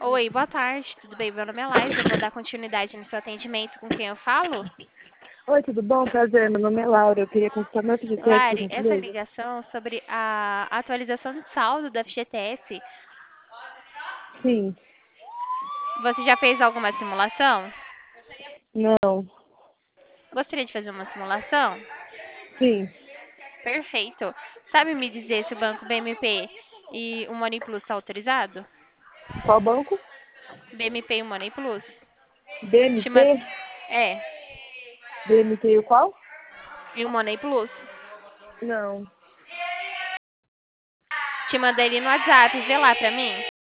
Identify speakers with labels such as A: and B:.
A: Oi, boa tarde, tudo bem? Meu nome é Laís, eu vou dar continuidade no seu atendimento com quem eu falo.
B: Oi, tudo bom? Prazer, meu nome é Laura. Eu queria consultar meu FGTS, por
A: Lari, essa
B: gentileza.
A: ligação sobre a atualização de saldo da FGTS.
B: Sim.
A: Você já fez alguma simulação?
B: Não.
A: Gostaria de fazer uma simulação?
B: Sim.
A: Perfeito. Sabe me dizer se o banco BMP e o Money Plus está autorizado?
B: Qual banco?
A: BMP e o Money Plus? Te man...
B: BMT?
A: É,
B: BMT e o qual?
A: e o Money Plus.
B: Não.
A: Te mandei ele no WhatsApp, vê lá pra mim.